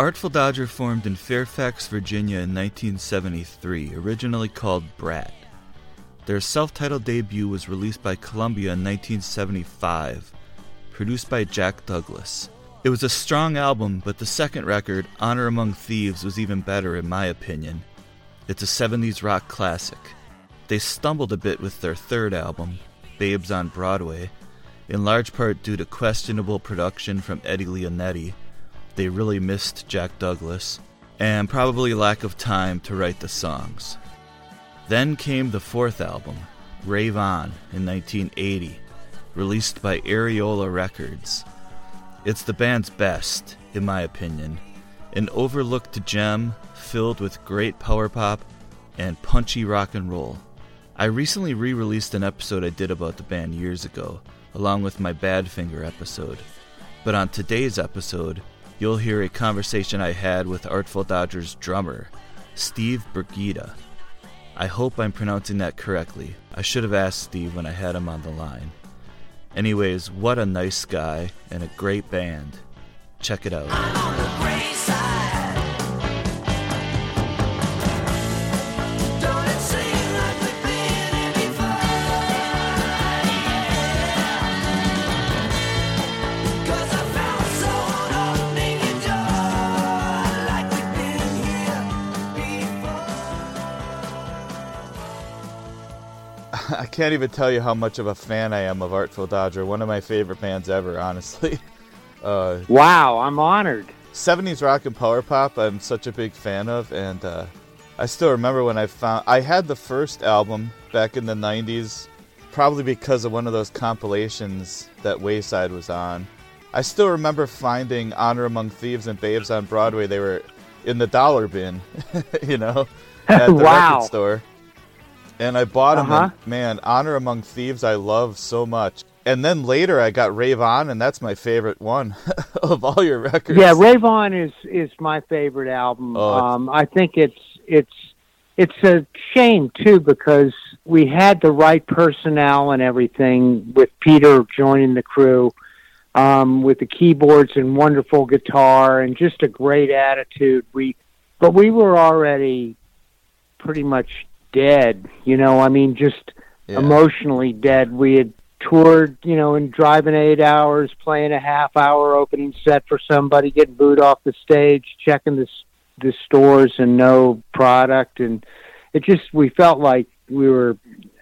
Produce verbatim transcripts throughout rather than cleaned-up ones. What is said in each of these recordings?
Artful Dodger formed in Fairfax, Virginia in nineteen seventy-three, originally called Brat. Their self-titled debut was released by Columbia in nineteen seventy-five, produced by Jack Douglas. It was a strong album, but the second record, Honor Among Thieves, was even better in my opinion. It's a seventies rock classic. They stumbled a bit with their third album, Babes on Broadway, in large part due to questionable production from Eddie Leonetti. They really missed Jack Douglas, and probably lack of time to write the songs. Then came the fourth album, Rave On, in nineteen eighty, released by Areola Records. It's the band's best, in my opinion, an overlooked gem filled with great power pop and punchy rock and roll. I recently re-released an episode I did about the band years ago, along with my Badfinger episode. But on today's episode, you'll hear a conversation I had with Artful Dodger's drummer, Steve Brigida. I hope I'm pronouncing that correctly. I should have asked Steve when I had him on the line. Anyways, what a nice guy and a great band. Check it out. I'm on the gray side. Don't it seem like we've been here before? Yeah. 'Cause I found someone opening your door like we've been here before. I can't even tell you how much of a fan I am of Artful Dodger, one of my favorite bands ever, honestly. Uh, Wow, I'm honored. seventies rock and power pop I'm such a big fan of, and uh, I still remember when I found... I had the first album back in the nineties, probably because of one of those compilations that Wayside was on. I still remember finding Honor Among Thieves and Babes on Broadway. They were in the dollar bin, you know, at the Wow. record store. And I bought them, Uh-huh. and man, Honor Among Thieves I love so much. And then later I got Rave On, and that's my favorite one of all your records. Yeah, Rave On is is my favorite album. Oh, it's- um, I think it's it's it's a shame too because we had the right personnel and everything with Peter joining the crew, um, with the keyboards and wonderful guitar and just a great attitude. We, but we were already pretty much dead. You know, I mean, just Yeah. emotionally dead. We had toured, you know, and driving eight hours, playing a half hour opening set for somebody, getting booed off the stage, checking the, the stores and no product. And it just, we felt like we were,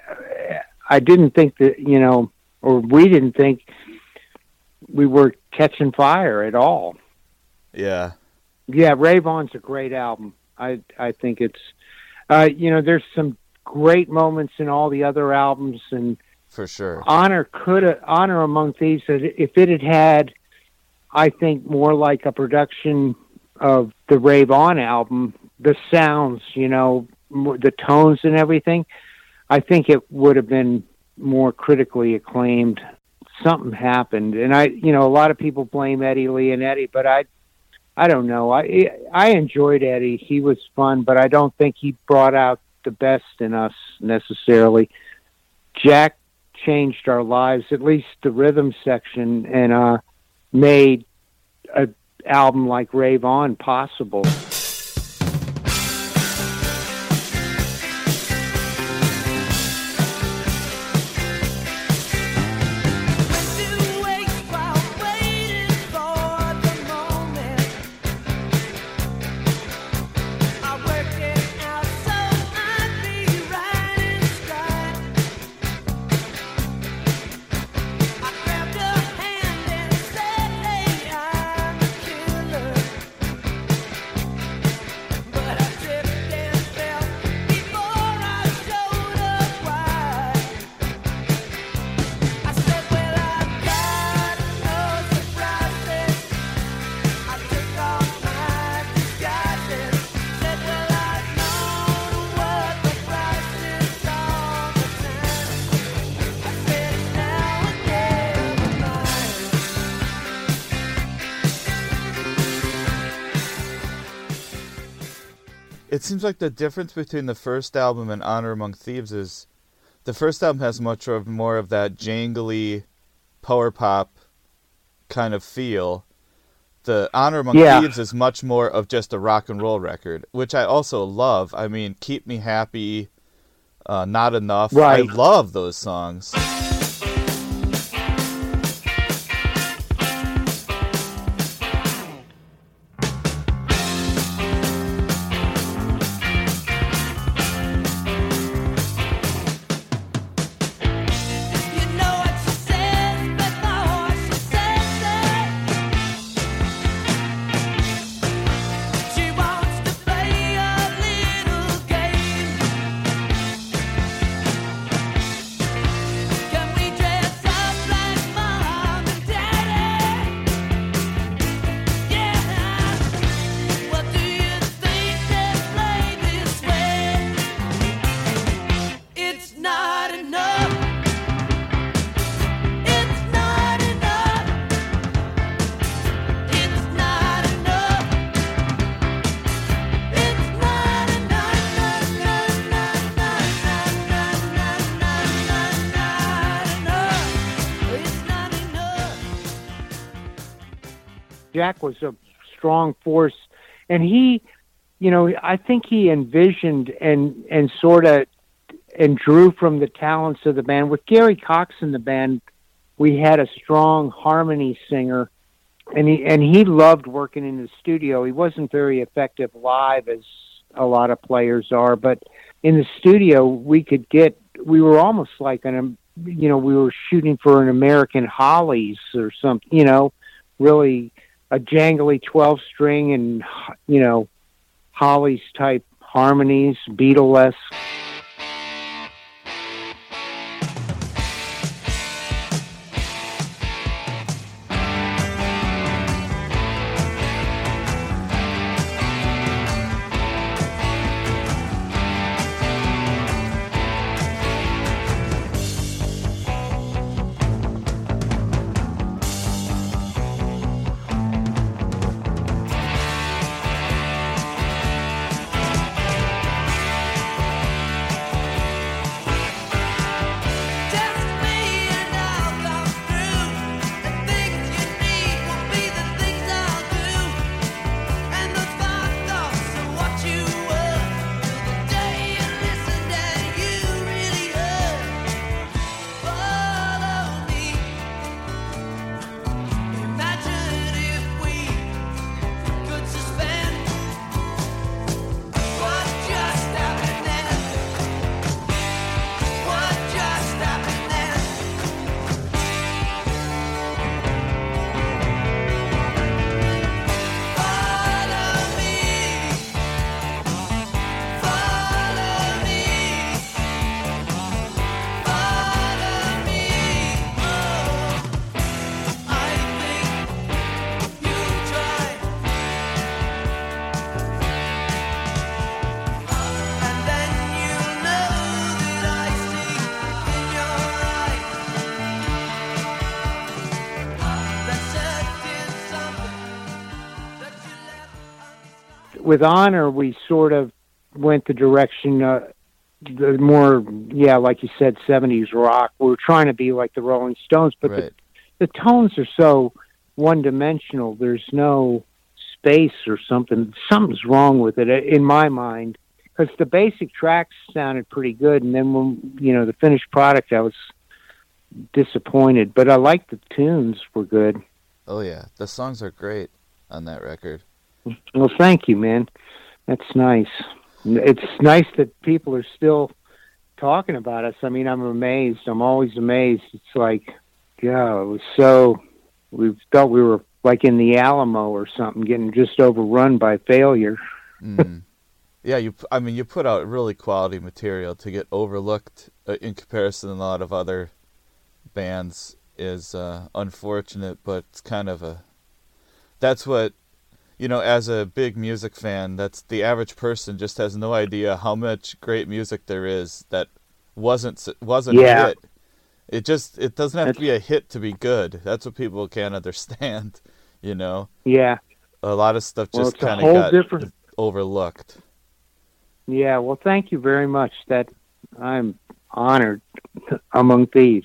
I didn't think that, you know, or we didn't think we were catching fire at all. Yeah. Yeah, Rave On's a great album. I, I think it's, uh, you know, there's some great moments in all the other albums, and For sure. Honor could have, Honor Among Thieves, if it had had, I think, more like a production of the Rave On album, the sounds, you know, the tones and everything, I think it would have been more critically acclaimed. Something happened, and I, you know, a lot of people blame Eddie Leonetti, but I, I don't know. I, I enjoyed Eddie. He was fun, but I don't think he brought out the best in us necessarily. Jack changed our lives, at least the rhythm section, and uh, made an album like Rave On possible. It seems like the difference between the first album and Honor Among Thieves is the first album has much of more of that jangly power pop kind of feel. The Honor Among Yeah. Thieves is much more of just a rock and roll record, which I also love. I mean, Keep Me Happy, uh, Not Enough. Right. I love those songs. You know what she says before she says it. She wants to play a little game. Can we dress up like mom and daddy? Yeah. What do you think they play this way? It's not enough. It's not enough. It's not enough. It's not enough. Not, not, not, not, not, not, not, not, not enough. It's not enough. Jack was a strong force, and he, you know, I think he envisioned and and sort of and drew from the talents of the band. With Gary Cox in the band, we had a strong harmony singer, and he and he loved working in the studio. He wasn't very effective live, as a lot of players are, but in the studio we could get. We were almost like an, um, you know, we were shooting for an American Hollies or something. You know, really a jangly twelve string and, you know, Hollies type harmonies, Beatlesque. Just me and I'll come through. The things you need will be the things I'll do. And those fond thoughts are what you were. Till the day you listened and you really heard. Follow me. Imagine if we could suspend what just happened then. What just happened then? Follow me. Follow me. Follow me. Oh, I think you'll try. And then you'll know that I see in your eyes that certain something that you left. With Honor, we sort of went the direction, uh, the more, yeah, like you said, seventies rock. We were trying to be like the Rolling Stones, but Right. the, the tones are so one-dimensional. There's no space or something. Something's wrong with it, in my mind, because the basic tracks sounded pretty good, and then when, you know, the finished product, I was disappointed. But I liked the tunes were good. Oh, yeah. The songs are great on that record. Well, thank you, man. That's nice. It's nice that people are still talking about us. I mean, I'm amazed. I'm always amazed. It's like, yeah, it was so, we felt we were like in the Alamo or something, getting just overrun by failure. Mm. Yeah, you. p- I mean, you put out really quality material. To get overlooked uh, in comparison to a lot of other bands is uh, unfortunate, but it's kind of a. That's what, you know, as a big music fan, that's the average person just has no idea how much great music there is that wasn't s- wasn't Yeah. a hit. It just it doesn't have to That's- be a hit to be good. That's what people can't understand. You know, Yeah. a lot of stuff Well, just it's a kind whole of got different- overlooked. Yeah. Well, thank you very much. That I'm honored among thieves.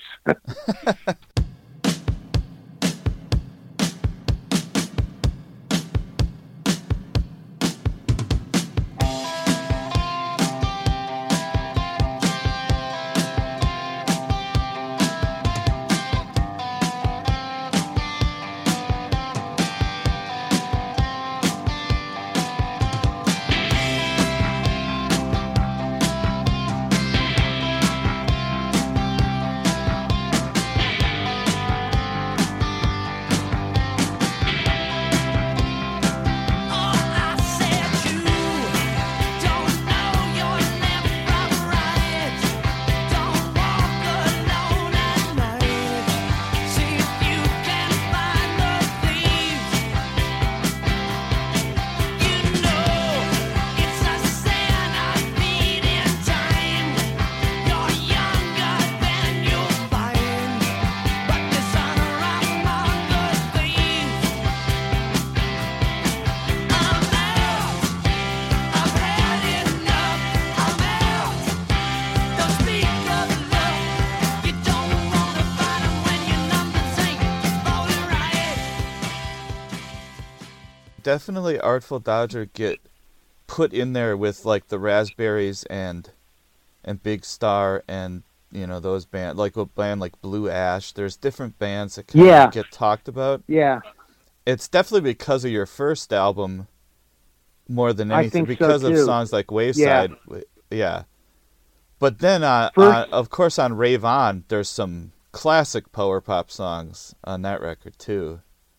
definitely Artful Dodger get put in there with like the Raspberries and and Big Star and you know those bands, like a band like Blue Ash. There's different bands that kind Yeah. of get talked about. Yeah, It's definitely because of your first album more than I anything, think so, because of too. songs like Wayside. Yeah. yeah. But then, uh, First- uh, of course, on Rave On, there's some classic power pop songs on that record too.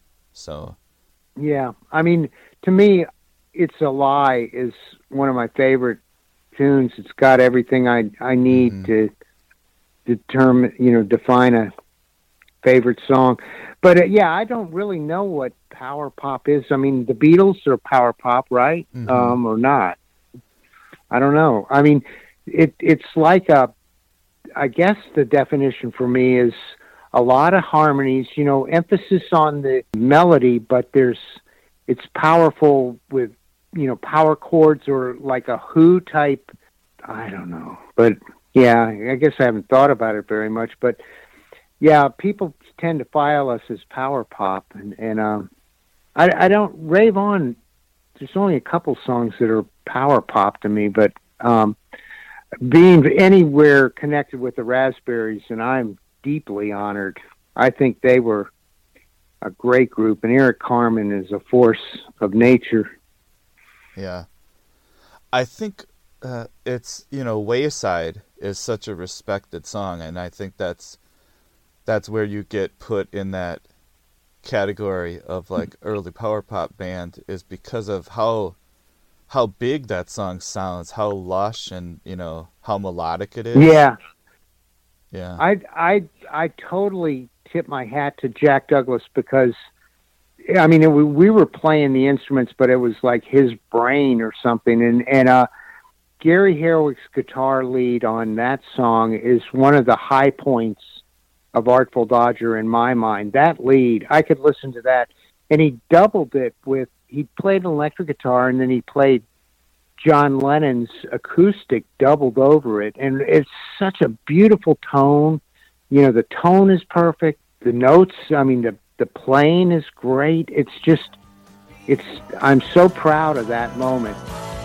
So yeah. I mean, to me, It's a Lie is one of my favorite tunes. It's got everything I I need Mhm. to determine, you know, define a favorite song. But uh, yeah, I don't really know what power pop is. I mean, the Beatles are power pop, right? Mhm. Um, or not? I don't know. I mean, it it's like a. I guess the definition for me is a lot of harmonies. You know, emphasis on the melody, but there's it's powerful with you know power chords or like a Who type. I don't know, but yeah, I guess I haven't thought about it very much, but yeah, people tend to file us as power pop, and and um, I I don't Rave On. There's only a couple songs that are power pop to me, but um, being anywhere connected with the Raspberries, and I'm deeply honored. I think they were a great group, and Eric Carmen is a force of nature. yeah, I think uh, it's you know Wayside is such a respected song, and I think that's that's where you get put in that category of like early power pop band, is because of how how big that song sounds, how lush and you know how melodic it is. Yeah, yeah, I I I totally tip my hat to Jack Douglas because, I mean, it, we were playing the instruments, but it was like his brain or something. And and uh, Gary Herwick's guitar lead on that song is one of the high points of Artful Dodger in my mind. That lead, I could listen to that, and he doubled it with. He played an electric guitar, and then he played John Lennon's acoustic doubled over it, and it's such a beautiful tone. You know, the tone is perfect. The notes, I mean, the the playing is great. It's just, it's. I'm so proud of that moment.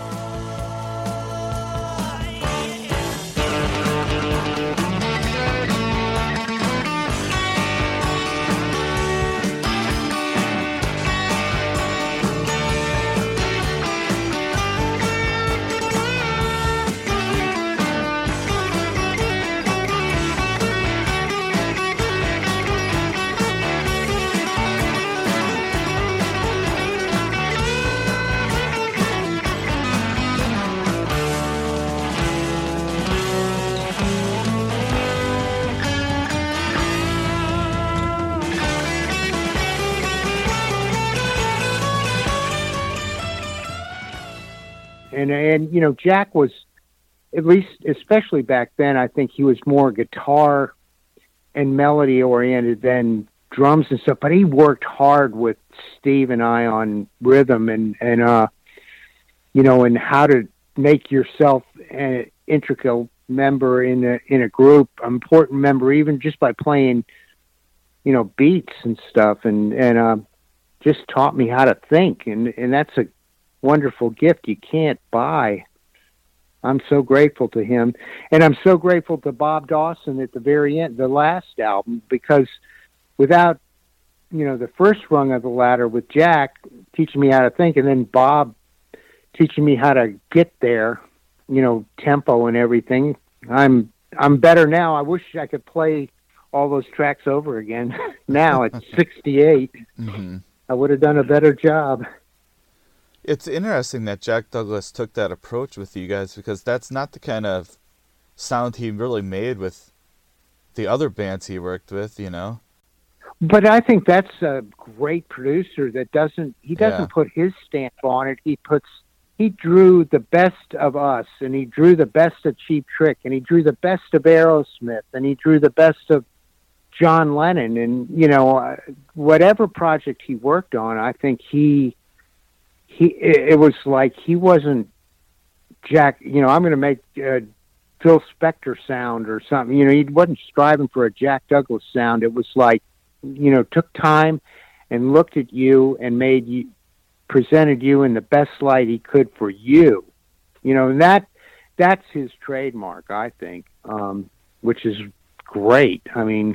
And, and, you know, Jack was, at least, especially back then, I think he was more guitar and melody oriented than drums and stuff, but he worked hard with Steve and I on rhythm and, and, uh, you know, and how to make yourself an integral member in a, in a group, an important member, even just by playing, you know, beats and stuff. And, and, uh, just taught me how to think. And, and that's a wonderful gift you can't buy. I'm so grateful to him, and I'm so grateful to Bob Dawson at the very end, the last album, because without, you know, the first rung of the ladder with Jack teaching me how to think, and then Bob teaching me how to get there, you know, tempo and everything, I'm I'm better now. I wish I could play all those tracks over again. Now at sixty-eight, mm-hmm. I would have done a better job. It's interesting that Jack Douglas took that approach with you guys, because that's not the kind of sound he really made with the other bands he worked with, you know? But I think that's a great producer that doesn't, he doesn't Yeah. put his stamp on it. He puts, he drew the best of us, and he drew the best of Cheap Trick, and he drew the best of Aerosmith, and he drew the best of John Lennon. And, you know, uh, whatever project he worked on, I think he, he, it, it was like he wasn't Jack, you know, I'm going to make uh, Phil Spector sound or something. You know, he wasn't striving for a Jack Douglas sound. It was like, you know, took time and looked at you and made you, presented you in the best light he could for you. You know, and that that's his trademark, I think, um, which is great. I mean,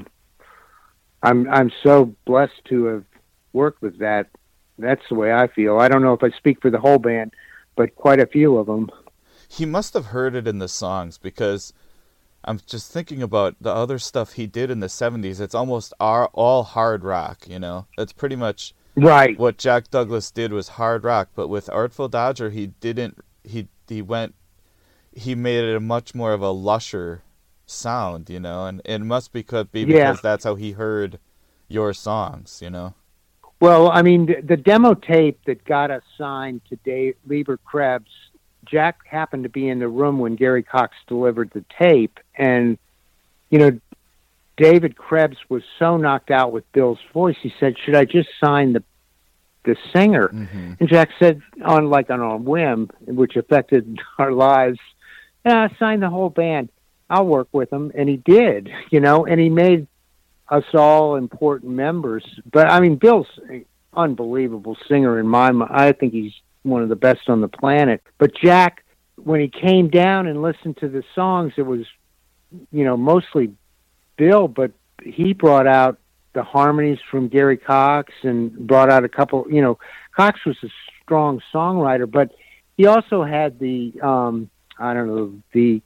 I'm I'm so blessed to have worked with that. That's the way I feel. I don't know if I speak for the whole band, but quite a few of them. He must have heard it in the songs, because I'm just thinking about the other stuff he did in the seventies. It's almost all, all hard rock, you know. That's pretty much Right. what Jack Douglas did was hard rock. But with Artful Dodger, he didn't. He he went. He made it a much more of a lusher sound, you know. And it must be could be because Yeah. that's how he heard your songs, you know. Well, I mean, the, the demo tape that got us signed to Dave Lieber Krebs, Jack happened to be in the room when Gary Cox delivered the tape. And, you know, David Krebs was so knocked out with Bill's voice, he said, should I just sign the the singer? Mm-hmm. And Jack said, on like on a whim, which affected our lives, yeah, sign the whole band. I'll work with him. And he did, you know, and he made us all important members. But I mean, Bill's an unbelievable singer in my mind. I think he's one of the best on the planet. But Jack, when he came down and listened to the songs, it was, you know, mostly Bill, but he brought out the harmonies from Gary Cox and brought out a couple, you know, Cox was a strong songwriter, but he also had the, um, I don't know, the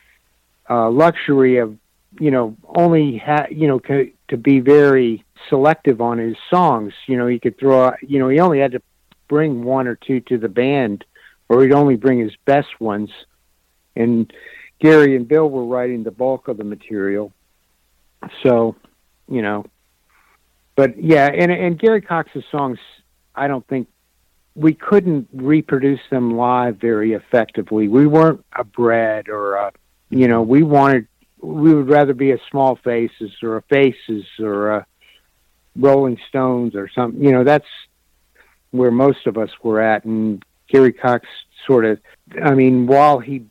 uh, luxury of, you know, only ha- you know, c- to be very selective on his songs. You know, he could throw, out- you know, he only had to bring one or two to the band, or he'd only bring his best ones. And Gary and Bill were writing the bulk of the material. So, you know, but yeah, and and Gary Cox's songs, I don't think we couldn't reproduce them live very effectively. We weren't a Bread or a, you know, we wanted, we would rather be a Small Faces or a Faces or a Rolling Stones or something. You know, that's where most of us were at. And Gary Cox sort of, I mean, while he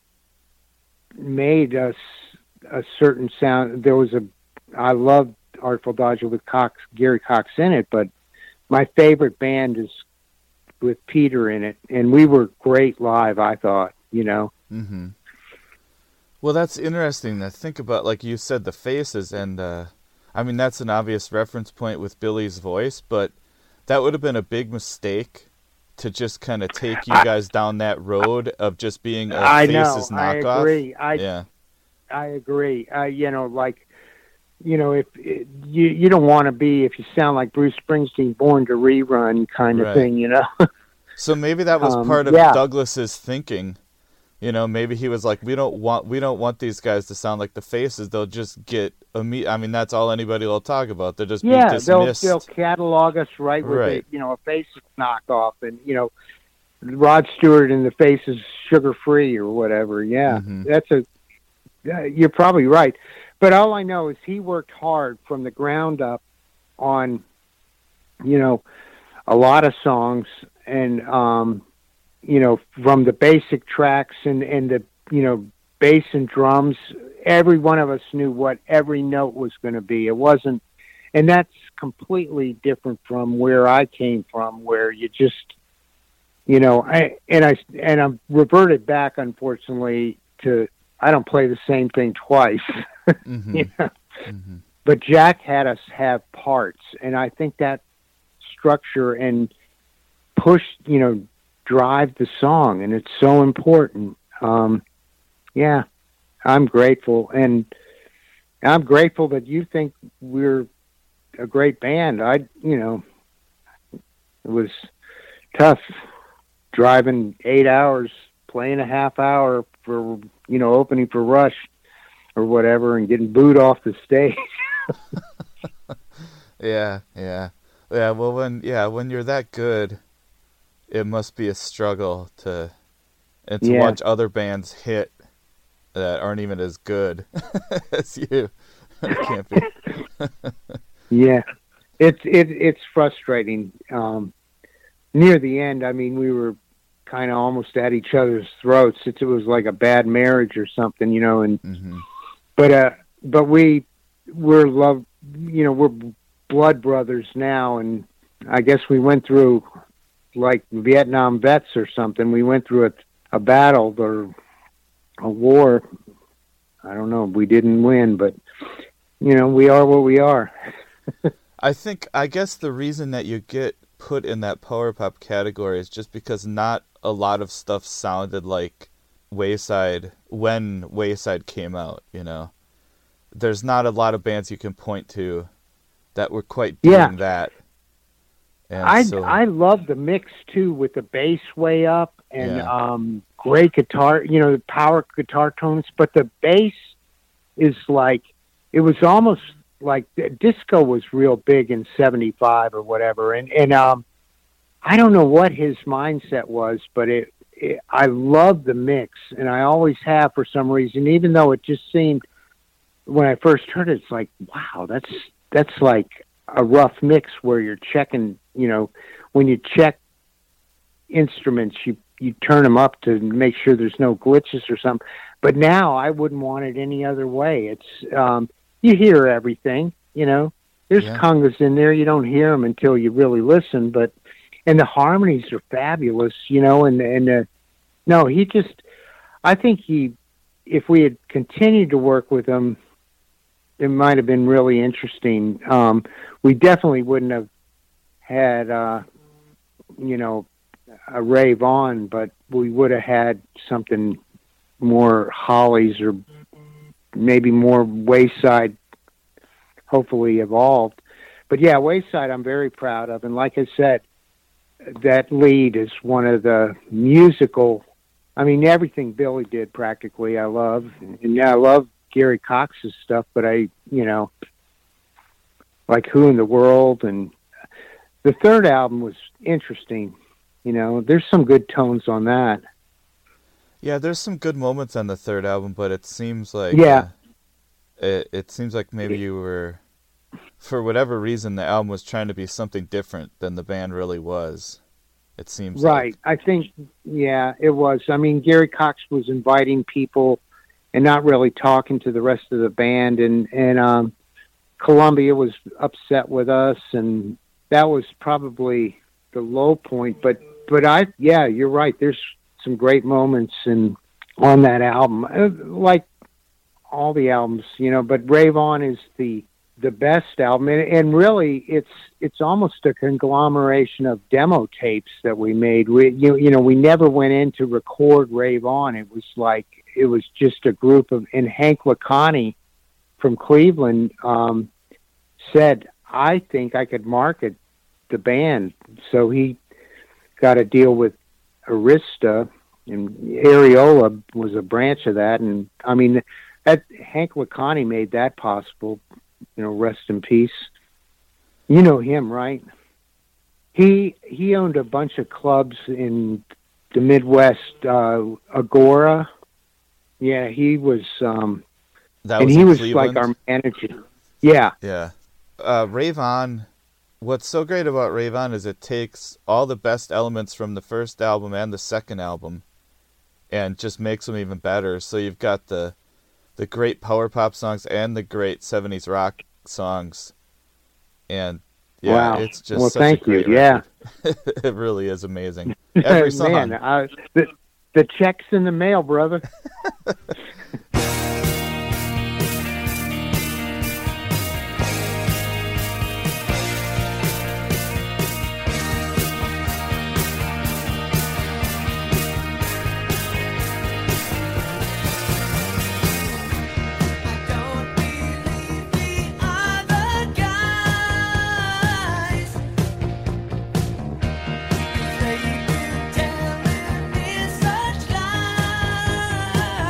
made us a certain sound, there was a, I loved Artful Dodger with Cox, Gary Cox in it, but my favorite band is with Peter in it, and we were great live, I thought, you know. Mm-hmm. Well, that's interesting to think about, like you said, the Faces, and uh, I mean, that's an obvious reference point with Billy's voice, but that would have been a big mistake to just kind of take you guys down that road of just being a I Faces know, knockoff. I agree. I, yeah. I agree. Uh, you know, like, you know, if it, you you don't want to be, if you sound like Bruce Springsteen, Born to Rerun kind of Right. thing, you know. So maybe that was Um, part of yeah. Douglas's thinking. You know, maybe he was like, we don't want we don't want these guys to sound like the Faces. They'll just get imme- I mean, that's all anybody will talk about. They'll just Yeah, be they'll dismissed. they'll catalog us right with Right. a, you know, a Faces knockoff, and you know, Rod Stewart and the Faces Sugar Free or whatever. Yeah, Mhm. that's a. Yeah, you're probably right, but all I know is he worked hard from the ground up on, you know, a lot of songs, and um, you know, from the basic tracks and and the, you know, bass and drums. Every one of us knew what every note was going to be. It wasn't, and that's completely different from where I came from, where you just, you know, I and I and I'm reverted back, unfortunately, to I don't play the same thing twice. Mhm. You know? Mhm. But Jack had us have parts, and I think that structure and push, you know, drive the song, and it's so important. Um, yeah, I'm grateful, and I'm grateful that you think we're a great band. I, you know, it was tough driving eight hours, playing a half hour for, you know, opening for Rush or whatever, and getting booed off the stage. Yeah, yeah. Yeah, well when yeah, when you're that good, it must be a struggle to and to Yeah. watch other bands hit that aren't even as good as you. It can't be. Yeah, it's it, it's frustrating. Um, near the end, I mean, we were kind of almost at each other's throats. It, it was like a bad marriage or something, you know. And Mhm. but uh, but we we're love, you know, we're blood brothers now, and I guess we went through like Vietnam vets or something. We went through a, a battle or a war. I don't know. We didn't win, but you know, we are what we are. I think, I guess the reason that you get put in that power pop category is just because not a lot of stuff sounded like Wayside when Wayside came out, you know. There's not a lot of bands you can point to that were quite doing Yeah. that. And I so, I love the mix too, with the bass way up and Yeah. um, great guitar, you know, the power guitar tones. But the bass is like, it was almost like disco was real big in seventy-five or whatever, and and um, I don't know what his mindset was, but it, it I love the mix, and I always have for some reason. Even though it just seemed, when I first heard it, it's like, wow, that's that's like a rough mix where you're checking, you know, when you check instruments, you you turn them up to make sure there's no glitches or something. But now I wouldn't want it any other way. It's um, you hear everything, you know. There's Yeah. congas in there. You don't hear them until you really listen. But and the harmonies are fabulous, you know. And and uh, no, he just, I think he, if we had continued to work with him, it might have been really interesting. Um, we definitely wouldn't have had, uh, you know, a Ray Vaughan, but we would have had something more Hollies or maybe more Wayside, hopefully evolved. But yeah, Wayside I'm very proud of. And like I said, that lead is one of the musical, I mean, everything Billy did practically I love. And yeah, I love Gary Cox's stuff, but I, you know, like Who in the World, and the third album was interesting. You know, there's some good tones on that. yeah, there's some good moments on the third album, but it seems like Yeah. uh, it, it seems like maybe you were, for whatever reason, the album was trying to be something different than the band really was. It seems Right. like. I think, yeah, it was. I mean, Gary Cox was inviting people and not really talking to the rest of the band. And, and um, Columbia was upset with us, and that was probably the low point. But, but I, yeah, you're right. There's some great moments in, on that album, uh, like all the albums, you know, but Rave On is the, the best album. And, and really it's, it's almost a conglomeration of demo tapes that we made. We, you, you know, we never went in to record Rave On. It was like, it was just a group of, and Hank Lacani from Cleveland, um, said, I think I could market the band. So he got a deal with Arista, and Areola was a branch of that. And I mean, that Hank Lacani made that possible, you know, rest in peace. You know him, right? He, he owned a bunch of clubs in the Midwest, uh, Agora. Yeah, he was, um, That and was he in was Cleveland? like our manager. Yeah. Yeah. Uh, Rave On, what's so great about Rave On is it takes all the best elements from the first album and the second album and just makes them even better. So you've got the the great power pop songs and the great seventies rock songs. And yeah, Wow. it's just Well, such thank a great you. Yeah. record. It really is amazing. Every song. Man, I, the, the check's in the mail, brother. Don't believe the other guys. They keep telling me such lies.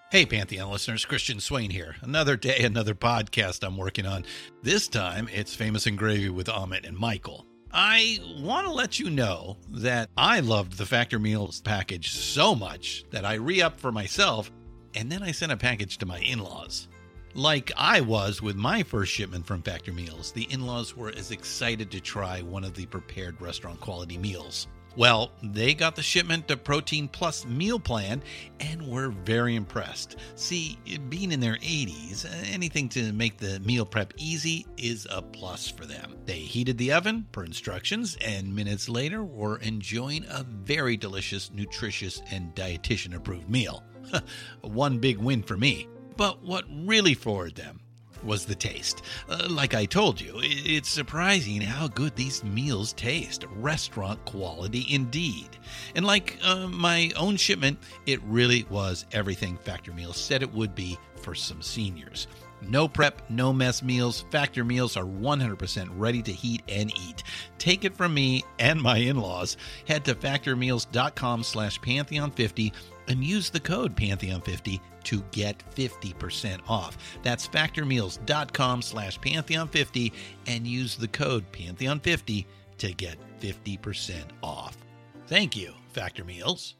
Hey, Pantheon listeners, Christian Swain here. Another day, another podcast I'm working on. This time, it's Famous and Gravy with Amit and Michael. I want to let you know that I loved the Factor Meals package so much that I re-upped for myself, and then I sent a package to my in-laws. Like I was with my first shipment from Factor Meals, the in-laws were as excited to try one of the prepared restaurant quality meals. Well, they got the shipment of Protein Plus meal plan and were very impressed. See, being in their eighties, anything to make the meal prep easy is a plus for them. They heated the oven per instructions and minutes later were enjoying a very delicious, nutritious, and dietitian-approved meal. One big win for me. But what really floored them was the taste. Uh, like I told you, it's surprising how good these meals taste. Restaurant quality indeed. And like uh, my own shipment, it really was everything Factor Meals said it would be for some seniors. No prep, no mess meals. Factor Meals are one hundred percent ready to heat and eat. Take it from me and my in-laws. Head to factormeals.com slash Pantheon50 and use the code Pantheon fifty to get fifty percent off. That's factormeals.com slash Pantheon50 and use the code Pantheon fifty to get fifty percent off. Thank you, Factor Meals.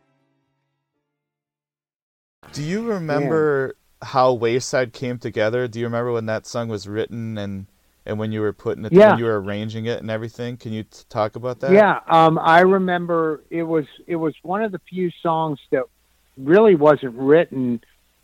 Do you remember how Wayside came together? Do you remember when that song was written and and when you were putting it, Yeah. when you were arranging it and everything? Can you t- talk about that? Yeah, um, I remember it was it was one of the few songs that really wasn't written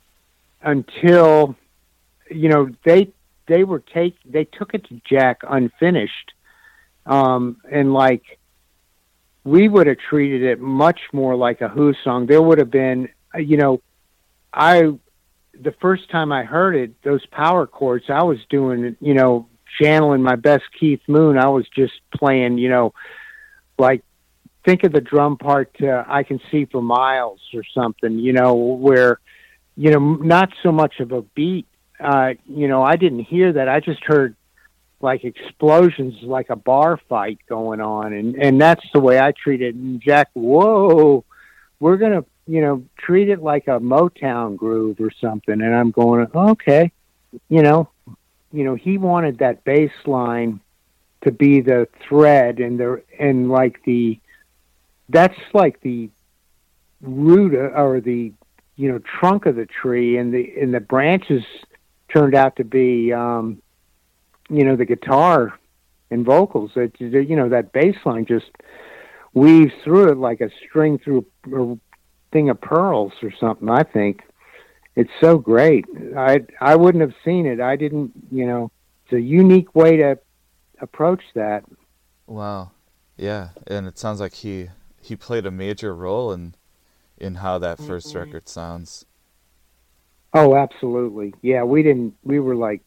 until, you know, they they were take they took it to Jack unfinished, um, and like we would have treated it much more like a Who song. There would have been, you know, I the first time I heard it, those power chords, I was doing, you know, channeling my best Keith Moon. I was just playing, you know, like think of the drum part to I Can See for Miles or something, you know, where, you know, not so much of a beat. Uh, you know, I didn't hear that. I just heard like explosions, like a bar fight going on. And, and that's the way I treat it. And Jack, whoa, we're going to, you know, treat it like a Motown groove or something. And I'm going, okay, you know, you know, he wanted that bass line to be the thread and the, and like the, that's like the root or the, you know, trunk of the tree, and the, and the branches turned out to be, um, you know, the guitar and vocals. It, you know, that bass line just weaves through it like a string through a thing of pearls or something. I think it's so great. I I wouldn't have seen it. I didn't, you know, it's a unique way to approach that. Wow. Yeah, and it sounds like he he played a major role in in how that first Mm-hmm. record sounds. Oh, absolutely. Yeah, we didn't, we were like,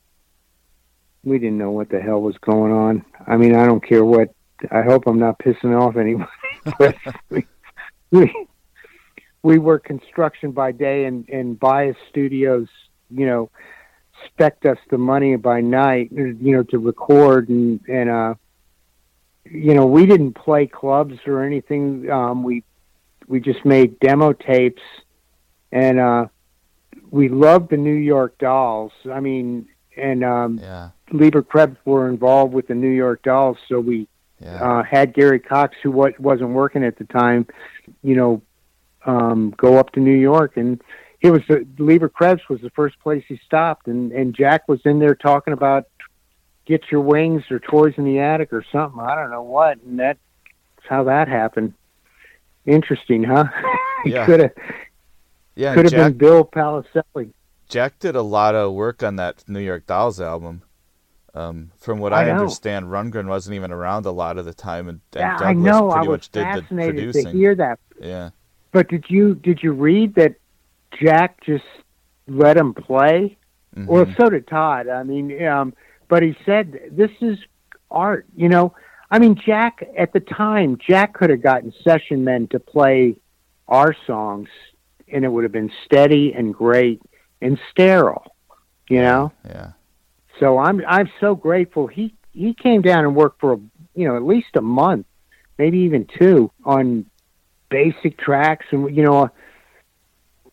we didn't know what the hell was going on. I mean, I don't care what, I hope I'm not pissing off anybody, but we, we, we were construction by day, and, and Bias Studios, you know, spec'd us the money by night, you know, to record, and, and, uh, you know, we didn't play clubs or anything. Um, we, we just made demo tapes, and, uh, we loved the New York Dolls. I mean, and, um, Yeah. Lieber Krebs were involved with the New York Dolls. So we, Yeah. uh, had Gary Cox, who wa- wasn't working at the time, you know, um, go up to New York, and it was the Lieber Krebs was the first place he stopped, and, and Jack was in there talking about Get Your Wings or Toys in the Attic or something. I don't know what, and that's how that happened. Interesting, huh? It Yeah. could have Yeah, could and have Jack, been Bill Palicelli. Jack did a lot of work on that New York Dolls album. Um, from what I I, know. understand, Rundgren wasn't even around a lot of the time, and, and Yeah, Douglas I know. I pretty was much did the fascinated to producing. hear that. Yeah. But did you did you read that Jack just let him play? Mhm. Well, so did Todd. I mean, um, but he said this is art. You know, I mean, Jack at the time, Jack could have gotten session men to play our songs, and it would have been steady and great and sterile. You know. Yeah. So I'm I'm so grateful. He he came down and worked for, you know, at least a month, maybe even two, on basic tracks, and you know,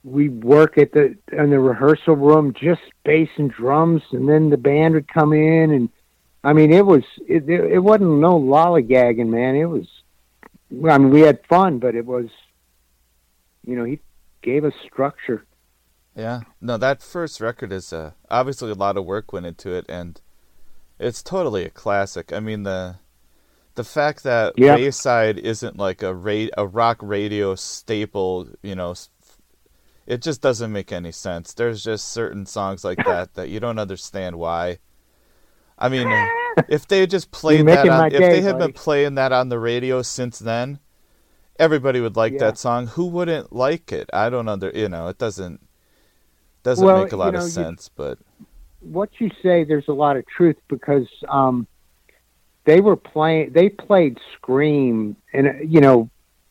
we'd work at the in the rehearsal room, just bass and drums, and then the band would come in, and I mean, it was it it, it wasn't no lollygagging, man. It was, I mean, we had fun, but it was, you know, he gave us structure. Yeah, no, that first record is uh, obviously a lot of work went into it, and it's totally a classic. I mean, the the fact that Yeah. Wayside isn't like a ra- a rock radio staple, you know, s- it just doesn't make any sense. There's just certain songs like that that you don't understand why. I mean, if they just played You're that making on, my if day, they had buddy. been playing that on the radio since then, everybody would like Yeah. that song. Who wouldn't like it? I don't under, you know, it doesn't doesn't Well, make a lot you know, of you- sense, but What you say, there's a lot of truth, because um, they were playing. They played Scream, and uh, you know,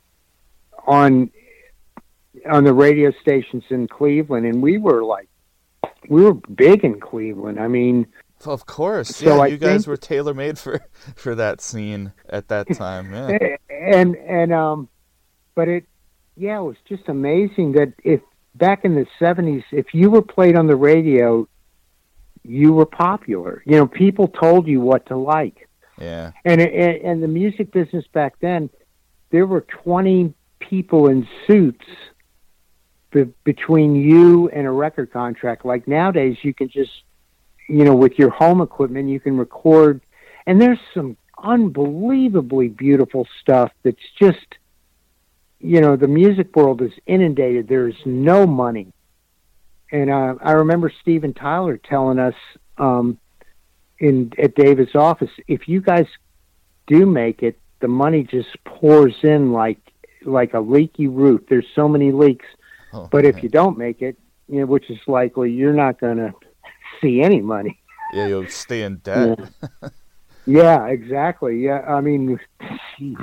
on on the radio stations in Cleveland, and we were like, we were big in Cleveland. I mean, of course, So yeah, I you guys think- were tailor made for for that scene at that time. Yeah, and and um, but it, yeah, it was just amazing that if back in the seventies, if you were played on the radio, you were popular. You know, people told you what to like. yeah, And, and and the music business back then, there were twenty people in suits be, between you and a record contract. Like nowadays, you can just, you know, with your home equipment, you can record. And there's some unbelievably beautiful stuff that's just, you know, the music world is inundated. There's no money. And uh, I remember Steven Tyler telling us um, in at David's office, if you guys do make it, the money just pours in like like a leaky roof. There's so many leaks. Oh, But if okay. you don't make it, you know, which is likely, you're not going to see any money. yeah, you'll stay in debt. Yeah, exactly. Yeah, I mean, geez.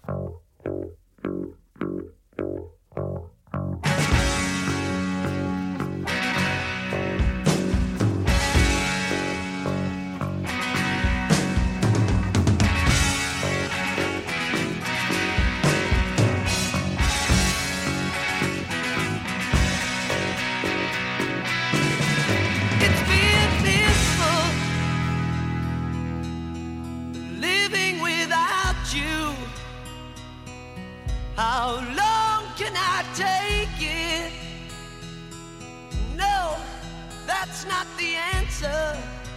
It's been peaceful living without you. How long can I take it? No, that's not the answer.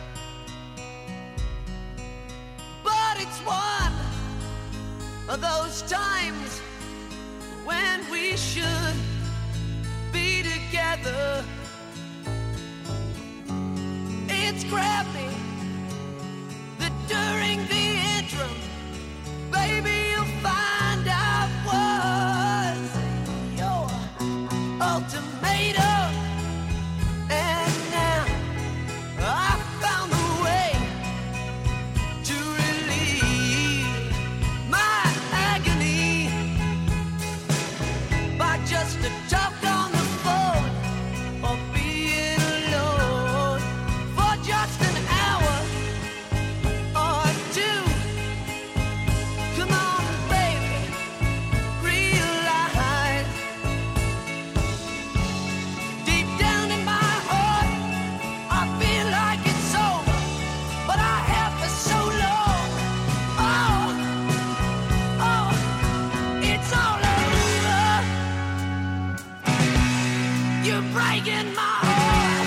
But it's one of those times when we should be together. It's grabbed me that during the interim, baby, you'll find I was your ultimatum. And now I found a way to relieve my agony by just a talk on the phone or being alone for just an hour or two. Come on, baby, realize deep down in my heart I feel like it's over, but I have for so long. Oh, oh, it's all over. You're breaking my heart.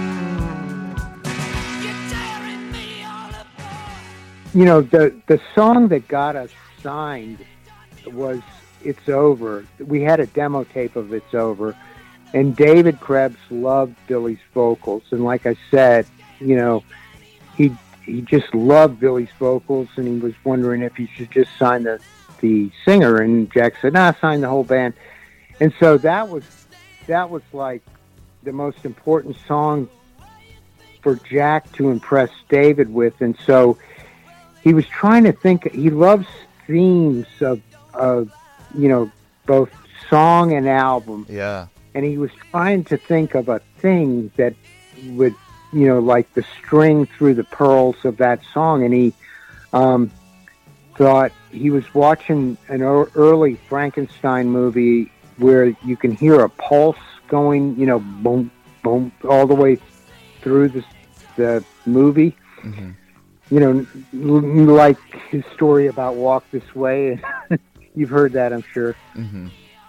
You're tearing me all apart. You know, the the song that got us signed was "It's Over." We had a demo tape of "It's Over," and David Krebs loved Billy's vocals. And like I said, you know, he he just loved Billy's vocals, and he was wondering if he should just sign the the singer. And Jack said, "Nah, sign the whole band." And so that was that was like the most important song for Jack to impress David with. And so he was trying to think. He loves themes of, of you know, both song and album. Yeah, And he was trying to think of a thing that would, you know, like the string through the pearls of that song. And he um, thought he was watching an ear- early Frankenstein movie where you can hear a pulse going, you know, boom, boom, all the way through the the movie. Mm-hmm. You know, l- like his story about Walk This Way. You've heard that, I'm sure. Mm-hmm.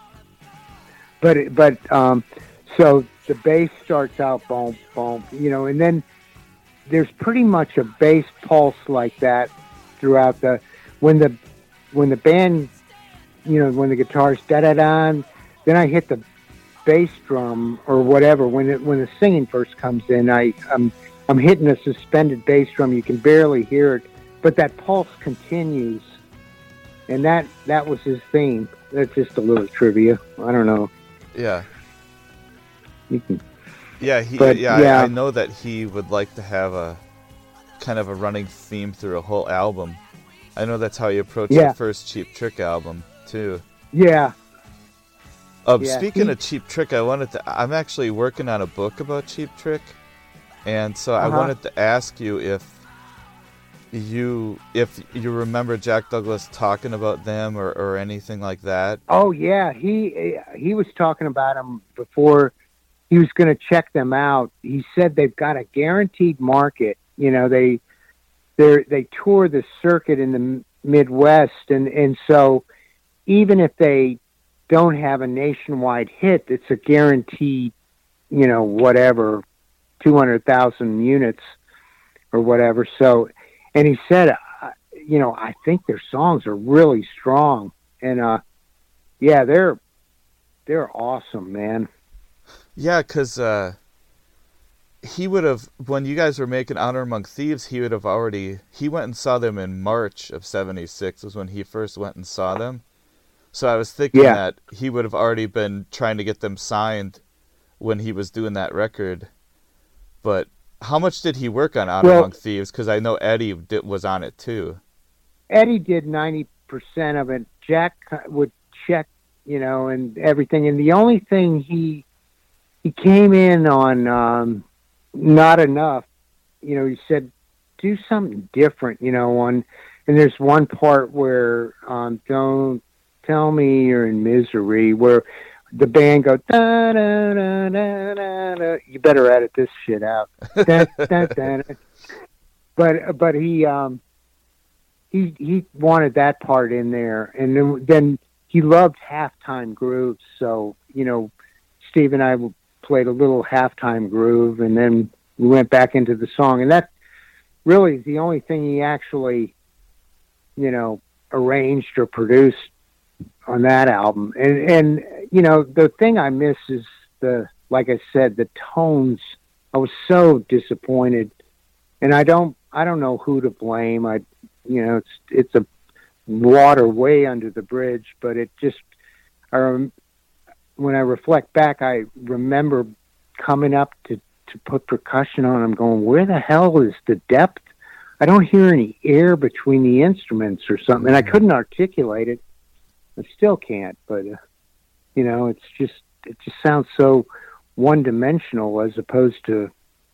But it- but um, so the bass starts out boom, boom, you know, and then there's pretty much a bass pulse like that throughout the when the when the band, you know, when the guitar's da da da, then I hit the bass drum or whatever. When it when the singing first comes in, I I'm I'm hitting a suspended bass drum. You can barely hear it, but that pulse continues, and that that was his theme. That's just a little trivia. I don't know. Yeah. You can, Yeah, he, But, yeah, yeah. I, I know that he would like to have a kind of a running theme through a whole album. I know that's how he approached Yeah. the first Cheap Trick album too. yeah, Uh, Yeah, speaking he- of Cheap Trick, I wanted to. I'm actually working on a book about Cheap Trick, and so I Uh-huh. wanted to ask you if you if you remember Jack Douglas talking about them or, or anything like that. oh yeah. He he was talking about them before he was going to check them out. He said they've got a guaranteed market. You know, they they they tour the circuit in the Midwest, and and so even if they don't have a nationwide hit, it's a guaranteed, you know, whatever, two hundred thousand units or whatever. So, and he said, uh, you know, I think their songs are really strong, and uh, yeah, they're they're awesome, man. Yeah, because uh, he would have when you guys were making Honor Among Thieves, he would have already he went and saw them in March of seventy-six was when he first went and saw them. So I was thinking Yeah. that he would have already been trying to get them signed when he was doing that record. But how much did he work on Honor Well- Among Thieves? Because I know Eddie did, was on it too. Eddie did ninety percent of it. Jack would check, you know, and everything. And the only thing he he came in on um, not enough. You know, he said do something different. You know, on and there's one part where um, don't tell me you're in misery where the band go da da da da da. da. You better edit this shit out. Da, da, da, da. But but he. Um, He he wanted that part in there, and then, then he loved halftime grooves. So you know, Steve and I played a little halftime groove, and then we went back into the song, and that really is the only thing he actually, you know, arranged or produced on that album. And and you know, the thing I miss is the, like I said, the tones. I was so disappointed, and I don't I don't know who to blame. I You know, it's it's a water way under the bridge, but it just. I rem- when I reflect back, I remember coming up to to put percussion on. I'm going, where the hell is the depth? I don't hear any air between the instruments or something, and I couldn't articulate it. I still can't, but uh, you know, it's just it just sounds so one dimensional as opposed to,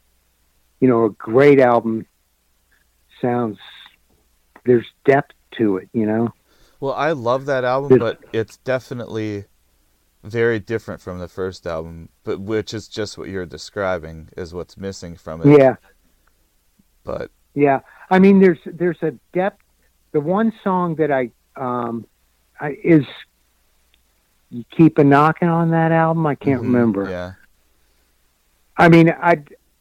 you know, a great album sounds. There's depth to it, you know. Well, I love that album, It- but it's definitely very different from the first album, but which is just what you're describing is what's missing from it. Yeah, But yeah. I mean, there's there's a depth. The one song that I um I, is "You Keep a Knocking" on that album. I can't mhm, remember. Yeah. I mean, I.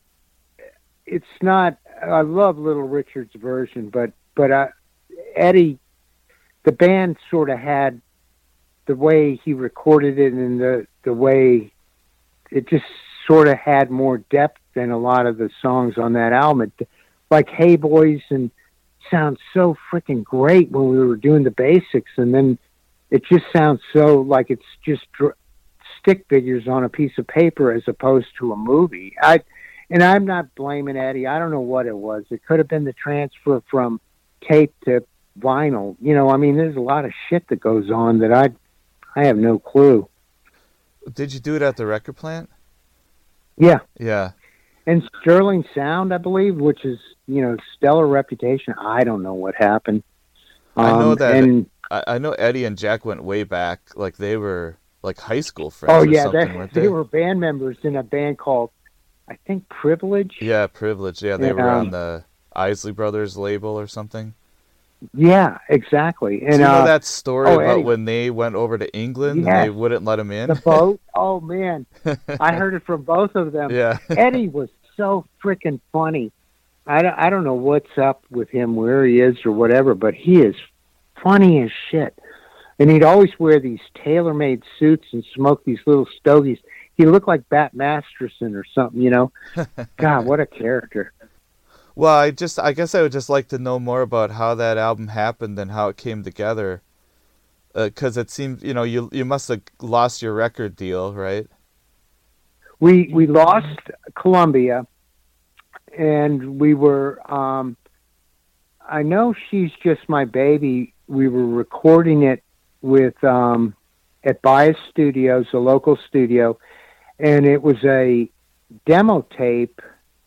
It's not. I love Little Richard's version, but but I, Eddie, the band sort of had the way he recorded it and the the way it just sort of had more depth than a lot of the songs on that album. It, like Hey Boys and sounds so freaking great when we were doing the basics, and then it just sounds so like it's just dr- stick figures on a piece of paper as opposed to a movie. I and I'm not blaming Eddie. I don't know what it was. It could have been the transfer from tape to vinyl. You know, I mean, there's a lot of shit that goes on that I I have no clue. Did you do it at the record plant? Yeah. Yeah. And Sterling Sound, I believe, which is, you know, stellar reputation. I don't know what happened. I know Um, that- And I, I know Eddie and Jack went way back. Like they were like high school friends Oh or yeah, something, they weren't they they? were band members in a band called, I think, Privilege. Yeah, Privilege. Yeah, they And, were um, on the Isley Brothers label or something. Yeah, exactly. And Do you know uh, that story oh, about Eddie, when they went over to England and they yes, wouldn't let them the in? boat. Oh man, I heard it from both of them. Yeah. Eddie was so freaking funny. I don't, I don't know what's up with him, where he is or whatever, but he is funny as shit. And he'd always wear these tailor-made suits and smoke these little stogies. He looked like Bat Masterson or something, you know. God, what a character. Well, I just, I guess I would just like to know more about how that album happened and how it came together. Because uh, it seems, you know, you you must have lost your record deal, right? We we lost Columbia, and we were. Um, I know She's Just My Baby. We were recording it with um, at Bias Studios, a local studio, and it was a demo tape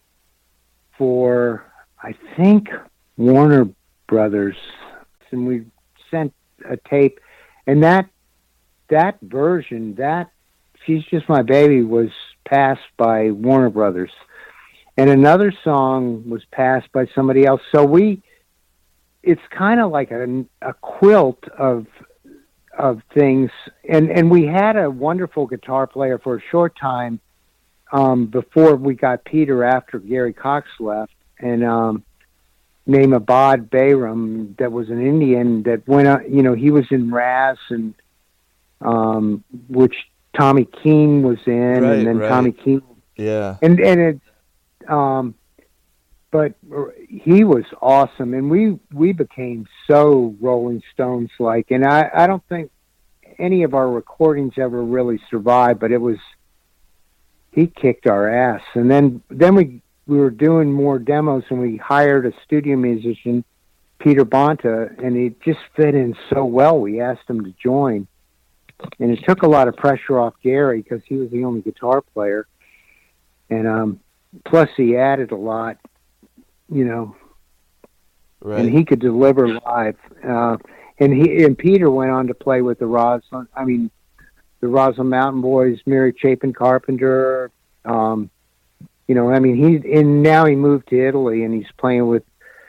for, I think, Warner Brothers, and we sent a tape, and that that version, that She's Just My Baby, was passed by Warner Brothers, and another song was passed by somebody else. So we, it's kind of like a, a quilt of of things, and and we had a wonderful guitar player for a short time um, before we got Peter after Gary Cox left, and um, named Abad Bayram, that was an Indian that went out, you know, he was in Raz, and um, which Tommy Keene was in, Right, and then right. Tommy Keene, Yeah. and and it, um, but he was awesome, and we we became so Rolling Stones like, and I I don't think any of our recordings ever really survived, but it was, he kicked our ass. And then then we we were doing more demos, and we hired a studio musician, Peter Bonta, and he just fit in so well. We asked him to join, and it took a lot of pressure off Gary because he was the only guitar player, and um, plus he added a lot, you know, Right. and he could deliver live. Uh, and he and Peter went on to play with the Roslyn. I mean, the Roslyn Mountain Boys, Mary Chapin Carpenter. Um, you know, I mean, he's and now he moved to Italy, and he's playing with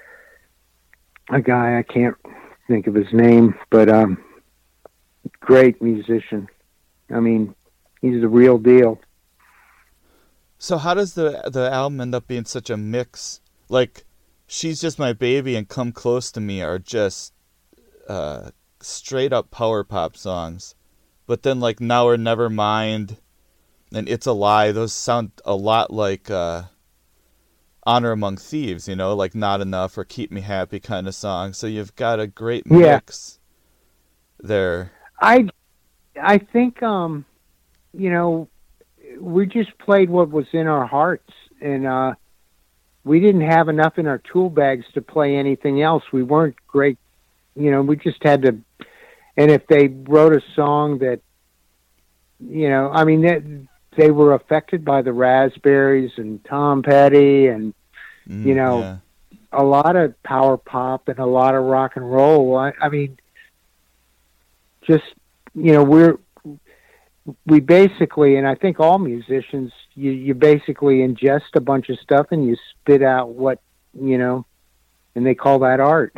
a guy I can't think of his name, but um, great musician. I mean, he's the real deal. So how does the the album end up being such a mix? Like, She's Just My Baby and Come Close to Me are just uh, straight up power pop songs. But then, like, Now or Never Mind and It's a Lie, those sound a lot like uh, Honor Among Thieves, you know, like Not Enough or Keep Me Happy kind of songs. So you've got a great Yeah. mix there. I I think um, you know, we just played what was in our hearts, and uh, we didn't have enough in our tool bags to play anything else. We weren't great, you know, we just had to, and if they wrote a song that, you know, I mean, they, they were affected by the Raspberries and Tom Petty and, Mm, you know, yeah. a lot of power pop and a lot of rock and roll. I, I mean, just, you know, we're, we basically, and I think all musicians, you, you basically ingest a bunch of stuff and you spit out what, you know, and they call that art.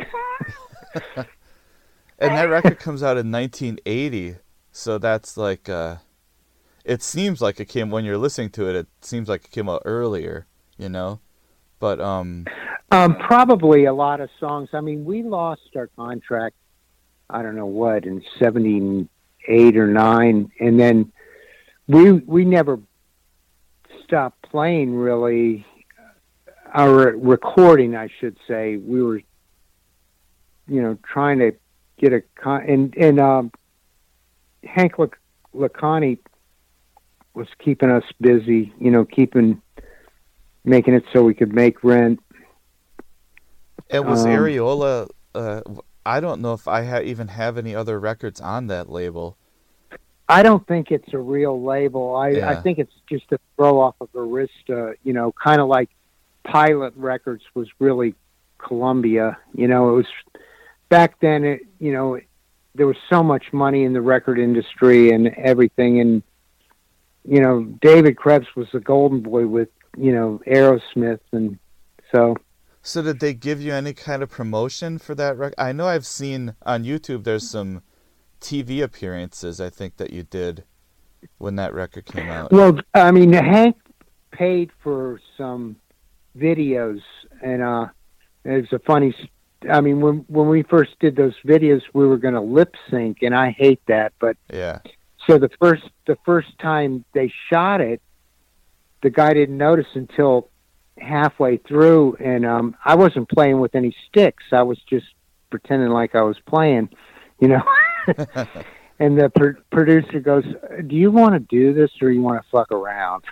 And that record comes out in nineteen eighty, so that's like, uh, it seems like it came, when you're listening to it, it seems like it came out earlier, you know? But, um... Um, probably a lot of songs. I mean, we lost our contract, I don't know what, in seventy-eight or nine, and then we we never stopped playing, really, our recording, I should say. We were, you know, trying to get a con, and and um, Hank Lac- Lacani was keeping us busy, you know, keeping making it so we could make rent. It was Um, Areola. Uh, I don't know if I ha- even have any other records on that label. I don't think it's a real label. I, Yeah. I think it's just a throw off of Arista, you know, kind of like Pilot Records was really Columbia. You know, it was back then, it, you know, there was so much money in the record industry and everything. And, you know, David Krebs was the golden boy with, you know, Aerosmith. And so. So did they give you any kind of promotion for that record? I know I've seen on YouTube there's some T V appearances, I think, that you did when that record came out. Well, I mean, Hank paid for some videos, and uh, it's a funny. I mean, when when we first did those videos, we were going to lip sync, and I hate that. But yeah. So the first the first time they shot it, the guy didn't notice until halfway through, and um, I wasn't playing with any sticks. I was just pretending like I was playing, you know. And the pr- producer goes, "Do you want to do this, or you want to fuck around?"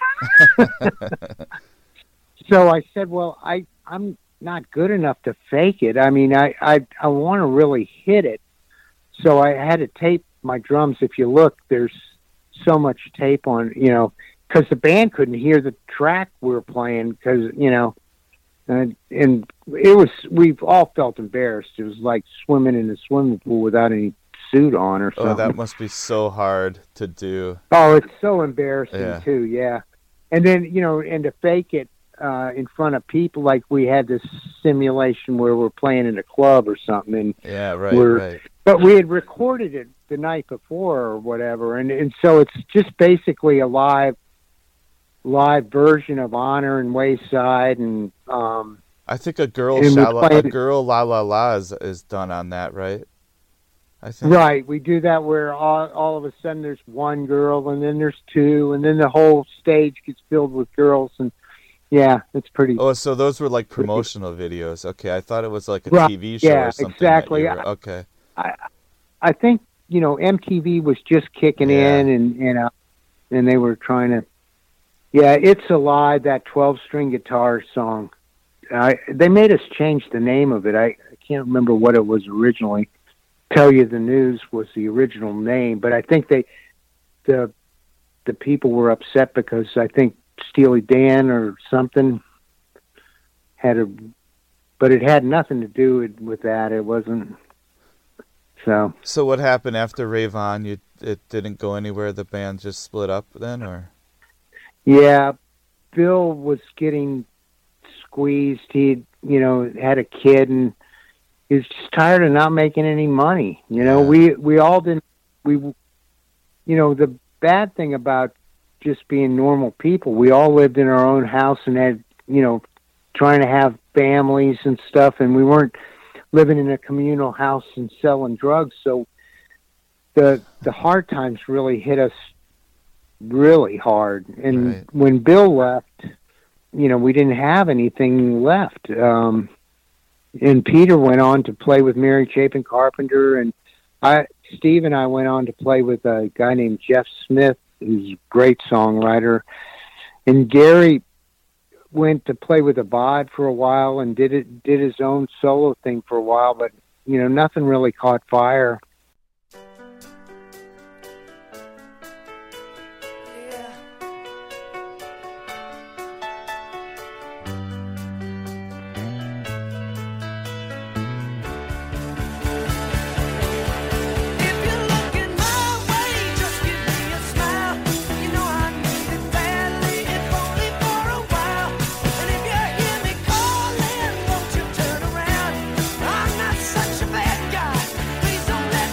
So I said, "Well, I I'm not good enough to fake it. I mean, I I, I want to really hit it." So I had to tape my drums. If you look, there's so much tape on, you know, because the band couldn't hear the track we were playing, because, you know, and, and it was, we've all felt embarrassed. It was like swimming in a swimming pool without any suit on or something. Oh, that must be so hard to do. Oh, it's so embarrassing Yeah. too, yeah. And then, you know, and to fake it uh, in front of people, like we had this simulation where we're playing in a club or something, and Yeah, right, we're, right. but we had recorded it the night before or whatever, and and so it's just basically a live live version of Honor and Wayside, and um, I think a girl, and we're shala, a playing- girl la la la is, is done on that, right? I think. right, we do that where all all of a sudden there's one girl, and then there's two, and then the whole stage gets filled with girls, and yeah, it's pretty. Oh, so those were like promotional videos. Okay, I thought it was like a Right, T V show yeah, or something. exactly. That you were, okay. I I think, you know, M T V was just kicking Yeah. in, and and uh, and they were trying to. Yeah, It's Alive, that twelve-string guitar song. I, they made us change the name of it. I, I can't remember what it was originally. Tell You the News was the original name, but I think they, the the people were upset because I think Steely Dan or something had a, but it had nothing to do with, with that. It wasn't. So. So what happened after Rave On? You it didn't go anywhere. The band just split up then, or? Yeah, Bill was getting squeezed. He, you know, had a kid, and he was just tired of not making any money. You know, Yeah. we we all didn't. We, you know, the bad thing about just being normal people, we all lived in our own house and had, you know, trying to have families and stuff, and we weren't living in a communal house and selling drugs. So the the hard times really hit us really hard. And Right. when Bill left, you know, we didn't have anything left. Um, and Peter went on to play with Mary Chapin Carpenter, and I, Steve and I went on to play with a guy named Jeff Smith, who's a great songwriter. And Gary went to play with Abad for a while and did it, did his own solo thing for a while, but, you know, nothing really caught fire. If you're looking my way, just give me a smile. You know I need it badly, if only for a while. And if you hear me calling, won't you turn around? I'm not such a bad guy. Please don't let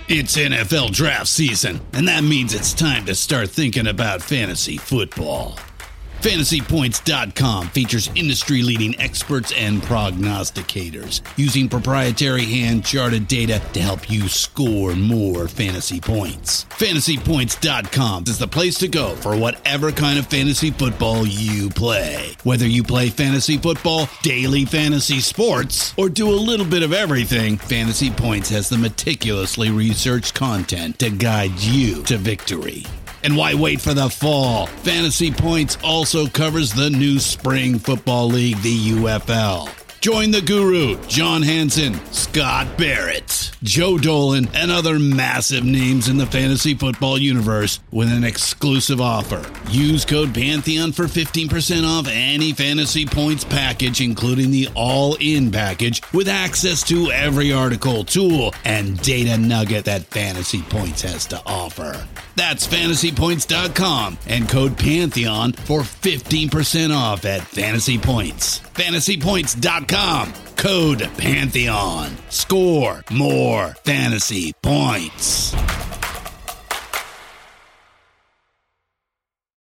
It's N F L draft season, and that means it's time to start thinking about fantasy football. Fantasy Points dot com features industry-leading experts and prognosticators using proprietary hand-charted data to help you score more fantasy points. Fantasy Points dot com is the place to go for whatever kind of fantasy football you play. Whether you play fantasy football, daily fantasy sports, or do a little bit of everything, Fantasy Points has the meticulously researched content to guide you to victory. And why wait for the fall? Fantasy Points also covers the new spring football league, the U F L. Join the guru, John Hansen, Scott Barrett, Joe Dolan, and other massive names in the fantasy football universe with an exclusive offer. Use code Pantheon for fifteen percent off any Fantasy Points package, including the all-in package, with access to every article, tool, and data nugget that Fantasy Points has to offer. That's Fantasy Points dot com and code Pantheon for fifteen percent off at Fantasy Points. Fantasy Points dot com, code Pantheon. Score more fantasy points.